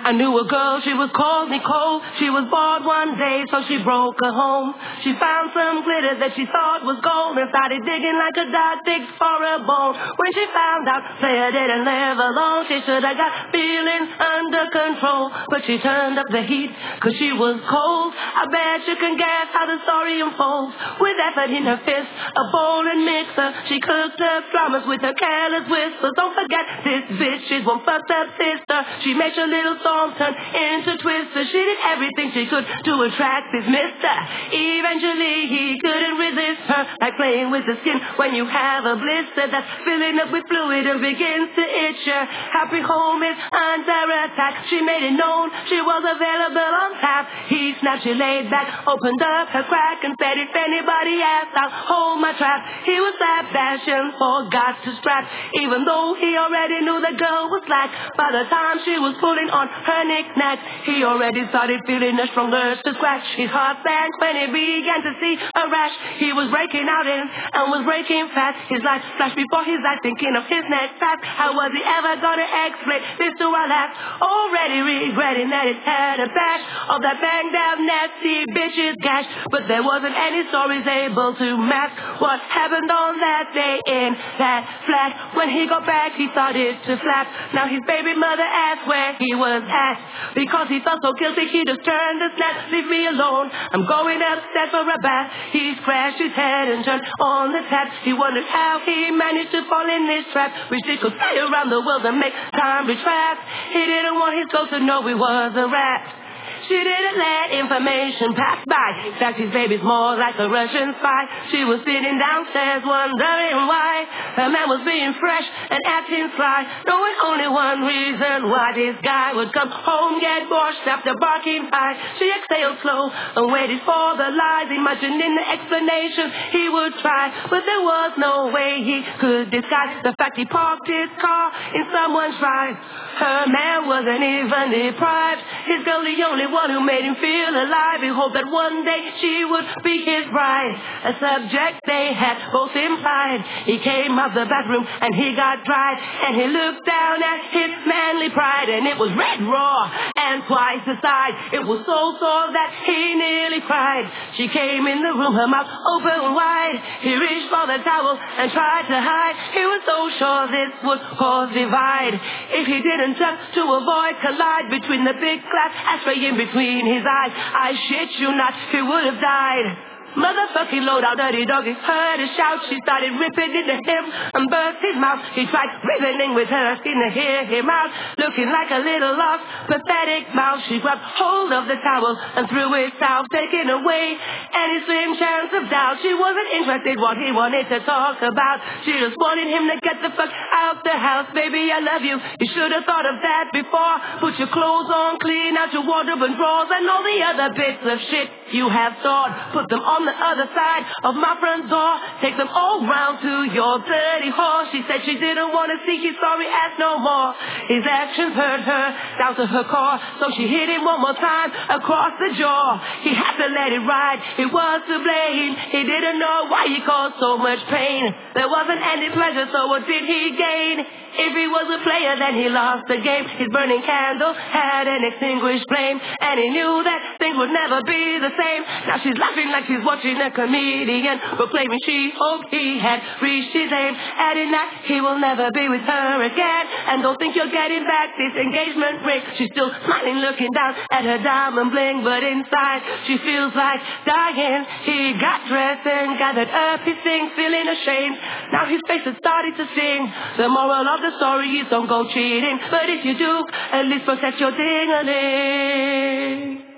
I knew a girl, she was called Nicole. She was bored one day, so she broke her home. She found some glitter that she thought was gold and started digging like a dog digs for a bone. When she found out player didn't live alone, she should have got feelings under control. But she turned up the heat, cause she was cold. I bet you can guess how the story unfolds. With effort in her fist, a bowl and mixer, she cooked up dramas with her careless whispers. Don't forget this bitch is one fucked up sister. She made your little storm turn into twister. She did everything she could to attract this mister. Eventually he couldn't resist her, like playing with the skin when you have a blister that's filling up with fluid and begins to itch her. Happy home is under attack. She made it known she was available on tap. He snapped, she laid back, opened up her crack and said, if anybody asks, I'll hold my trap. He was slapdash and forgot to strap, even though he already knew the girl was slack. By the time she was pulling on her knick-knacks, he already started feeling a strong urge to scratch. His heart sank when he began to see a rash. He was breaking out in and was breaking fast. His life flashed before his eyes, thinking of his next task. How was he ever gonna explain this to our last? Already regretting that it had a bash of that banged out nasty bitch's gash. But there wasn't any stories able to mask what happened on that day in that flat. When he got back, he started to flap. Now his baby mother asked where he was at, because he felt so guilty he just turned to snap. Leave me alone, I'm going upstairs for a bath. He scratched his head and turned on the tap. He wondered how he managed to fall in this trap. Wished he could fly around the world and make time retract. He didn't want his girl to know he was a rat. She didn't let information pass by. That his baby's more like a Russian spy. She was sitting downstairs wondering why her man was being fresh and acting sly, knowing only one reason why this guy would come home, get washed after barking high. She exhaled slow and waited for the lies, imagining the explanation he would try. But there was no way he could disguise the fact he parked his car in someone's drive. Her man wasn't even deprived. His girl the only one who made him feel alive. He hoped that one day she would be his bride, a subject they had both implied. He came out the bathroom and he got dried, and he looked down at his manly pride, and it was red raw and twice the size. It was so sore that he nearly cried. She came in the room, her mouth open wide. He reached for the towel and tried to hide. He was so sure this would cause divide. If he didn't jump to avoid collide between the big glass ashtray in between his eyes, I shit you not, he would have died. Motherfucking low down dirty dog, he heard a shout. She started ripping into him and burst his mouth. He tried reasoning with her, skin to hear him out, looking like a little lost, pathetic mouse. She grabbed hold of the towel and threw it out, taking away any slim chance of doubt. She wasn't interested what he wanted to talk about. She just wanted him to get the fuck out the house. Baby, I love you, you should have thought of that before. Put your clothes on, clean out your wardrobe and drawers and all the other bits of shit you have stored. Put them on the other side of my front door. Take them all round to your dirty whore. She said she didn't want to see his sorry ass no more. His actions hurt her down to her core, so she hit him one more time across the jaw. He had to let it ride, he was to blame. He didn't know why he caused so much pain. There wasn't any pleasure, so what did he gain? If he was a player, then he lost the game. His burning candle had an extinguished flame, and he knew that things would never be the same. Now she's laughing like she's watching a comedian, proclaiming she hoped he had reached his aim, adding that he will never be with her again. And don't think you're getting back this engagement ring. She's still smiling, looking down at her diamond bling, but inside she feels like dying. He got dressed and gathered up his things, feeling ashamed. Now his face is starting to sting. The moral of the story is don't go cheating, but if you do, at least protect your dignity.